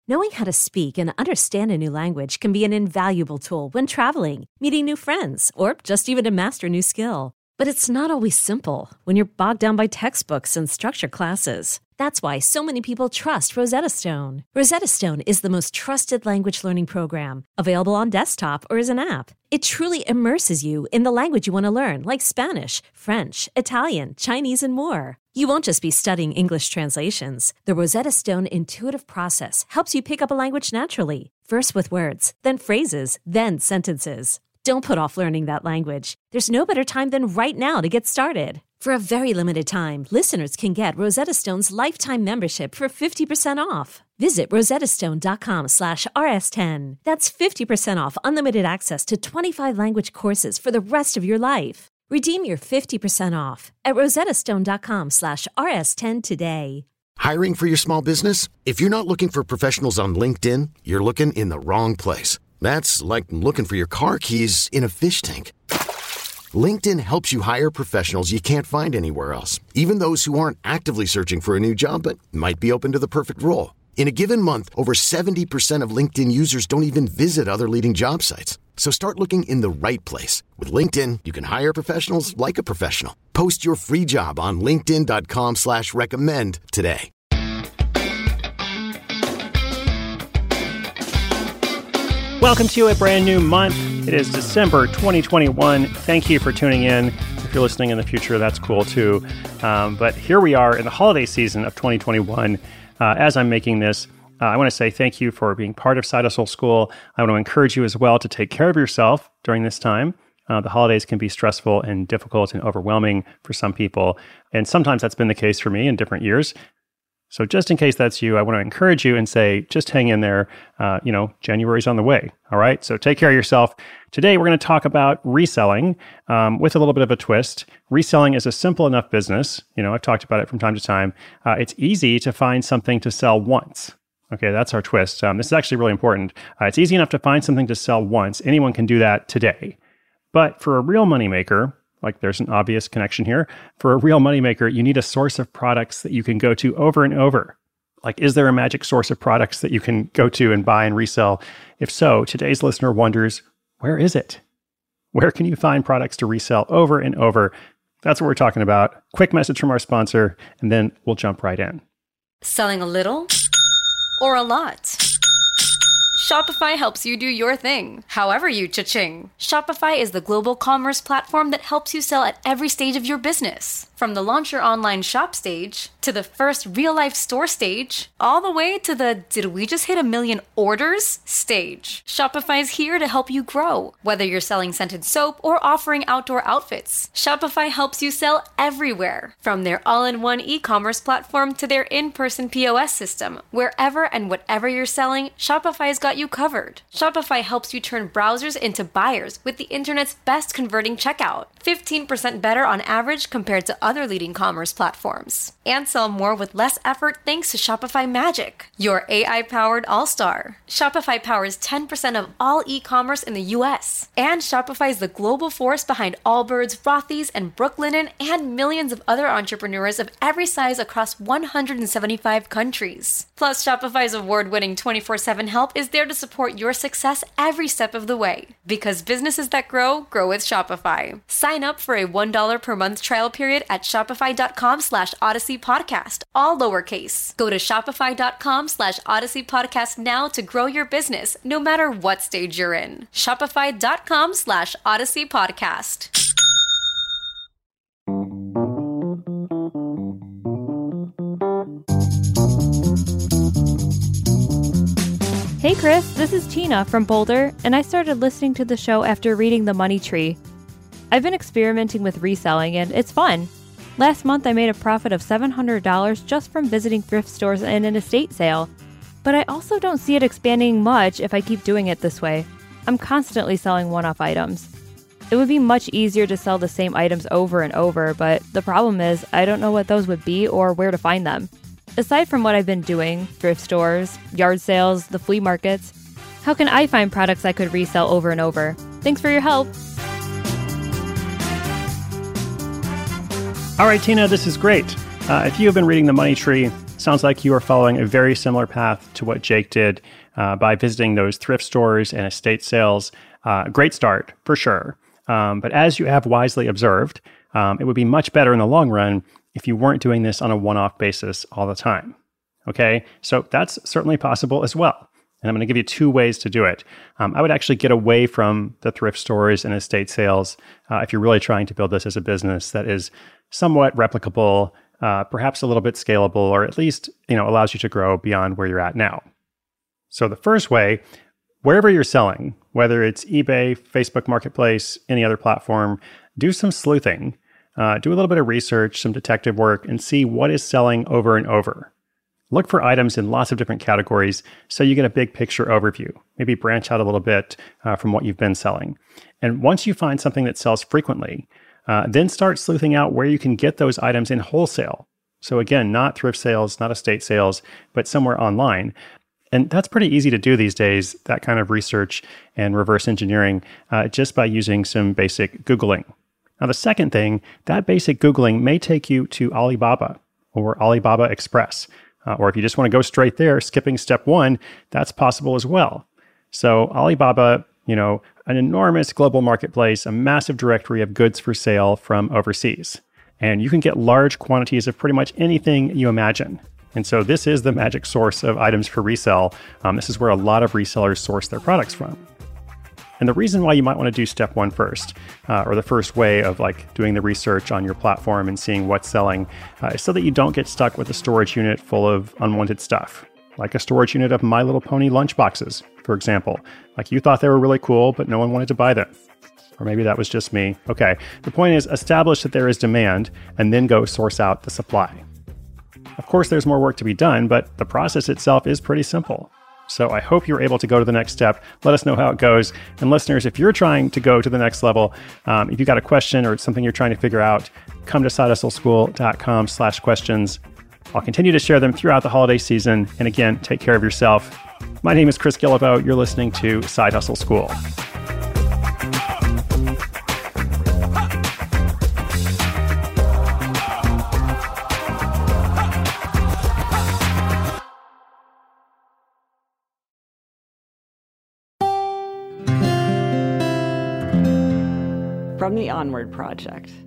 Knowing how to speak and understand a new language can be an invaluable tool when traveling, meeting new friends, or just even to master a new skill. But it's not always simple when you're bogged down by textbooks and structured classes. That's why so many people trust Rosetta Stone. Rosetta Stone is the most trusted language learning program, available on desktop or as an app. It truly immerses you in the language you want to learn, like Spanish, French, Italian, Chinese, and more. You won't just be studying English translations. The Rosetta Stone intuitive process helps you pick up a language naturally, first with words, then phrases, then sentences. Don't put off learning that language. There's no better time than right now to get started. For a very limited time, listeners can get Rosetta Stone's lifetime membership for 50% off. Visit rosettastone.com/rs10. That's 50% off unlimited access to 25 language courses for the rest of your life. Redeem your 50% off at rosettastone.com/rs10 today. Hiring for your small business? If you're not looking for professionals on LinkedIn, you're looking in the wrong place. That's like looking for your car keys in a fish tank. LinkedIn helps you hire professionals you can't find anywhere else, even those who aren't actively searching for a new job but might be open to the perfect role. In a given month, over 70% of LinkedIn users don't even visit other leading job sites. So start looking in the right place. With LinkedIn, you can hire professionals like a professional. Post your free job on linkedin.com/recommend today. Welcome to a brand new month. It is December 2021. Thank you for tuning in. If you're listening in the future, that's cool too. But here we are in the holiday season of 2021. As I'm making this, I want to say thank you for being part of Side Hustle School. I want to encourage you as well to take care of yourself during this time. The holidays can be stressful and difficult and overwhelming for some people. And sometimes that's been the case for me in different years. So just in case that's you, I want to encourage you and say, just hang in there. January's on the way. All right. So take care of yourself. Today, we're going to talk about reselling with a little bit of a twist. Reselling is a simple enough business. I've talked about it from time to time. It's easy to find something to sell once. Okay, that's our twist. This is actually really important. It's easy enough to find something to sell once. Anyone can do that today. But for a real moneymaker, like there's an obvious connection here. For a real moneymaker, you need a source of products that you can go to over and over. Like, is there a magic source of products that you can go to and buy and resell? If so, today's listener wonders, where is it? Where can you find products to resell over and over? That's what we're talking about. Quick message from our sponsor, and then we'll jump right in. Selling a little or a lot? Shopify helps you do your thing, however you cha-ching. Shopify is the global commerce platform that helps you sell at every stage of your business. From the launch your online shop stage, to the first real-life store stage, all the way to the did we just hit 1 million orders stage. Shopify's here to help you grow. Whether you're selling scented soap or offering outdoor outfits, Shopify helps you sell everywhere. From their all-in-one e-commerce platform to their in-person POS system, wherever and whatever you're selling, Shopify's got you covered. Shopify helps you turn browsers into buyers with the internet's best converting checkout. 15% better on average compared to other leading commerce platforms. And sell more with less effort thanks to Shopify Magic, your AI-powered all-star. Shopify powers 10% of all e-commerce in the US. And Shopify is the global force behind Allbirds, Rothy's, and Brooklinen, and millions of other entrepreneurs of every size across 175 countries. Plus, Shopify's award-winning 24/7 help is there to support your success every step of the way. Because businesses that grow, grow with Shopify. Sign up for a $1 per month trial period at shopify.com/Odyssey Podcast, all lowercase. Go to shopify.com/Odyssey Podcast now to grow your business, no matter what stage you're in. Shopify.com/Odyssey Podcast. Hey Chris, this is Tina from Boulder, and I started listening to the show after reading The Money Tree. I've been experimenting with reselling, and it's fun. Last month, I made a profit of $700 just from visiting thrift stores and an estate sale. But I also don't see it expanding much if I keep doing it this way. I'm constantly selling one-off items. It would be much easier to sell the same items over and over, but the problem is I don't know what those would be or where to find them. Aside from what I've been doing, thrift stores, yard sales, the flea markets, how can I find products I could resell over and over? Thanks for your help. All right, Tina, this is great. If you have been reading The Money Tree, Sounds like you are following a very similar path to what Jake did by visiting those thrift stores and estate sales. Great start, for sure. But as you have wisely observed, it would be much better in the long run if you weren't doing this on a one-off basis all the time. Okay, so that's certainly possible as well. And I'm going to give you 2 ways to do it. I would actually get away from the thrift stores and estate sales if you're really trying to build this as a business that is somewhat replicable, perhaps a little bit scalable, or at least allows you to grow beyond where you're at now. So the first way, wherever you're selling, whether it's eBay, Facebook Marketplace, any other platform, do some sleuthing. Do a little bit of research, some detective work, and see what is selling over and over. Look for items in lots of different categories so you get a big picture overview. Maybe branch out a little bit from what you've been selling. And once you find something that sells frequently, then start sleuthing out where you can get those items in wholesale. So again, not thrift sales, not estate sales, but somewhere online. And that's pretty easy to do these days, that kind of research and reverse engineering, just by using some basic Googling. Now, the second thing, that basic Googling may take you to Alibaba or Alibaba Express. Or if you just want to go straight there, skipping step 1, that's possible as well. So Alibaba, an enormous global marketplace, a massive directory of goods for sale from overseas. And you can get large quantities of pretty much anything you imagine. And so this is the magic source of items for resale. This is where a lot of resellers source their products from. And the reason why you might want to do step 1 first, or the first way of doing the research on your platform and seeing what's selling, is so that you don't get stuck with a storage unit full of unwanted stuff, like a storage unit of My Little Pony lunchboxes, for example. You thought they were really cool, but no one wanted to buy them. Or maybe that was just me. Okay, the point is establish that there is demand and then go source out the supply. Of course, there's more work to be done, but the process itself is pretty simple. So I hope you're able to go to the next step. Let us know how it goes. And listeners, if you're trying to go to the next level, if you've got a question or something you're trying to figure out, come to sidehustleschool.com/questions. I'll continue to share them throughout the holiday season. And again, take care of yourself. My name is Chris Guillebeau. You're listening to Side Hustle School. From the Onward Project.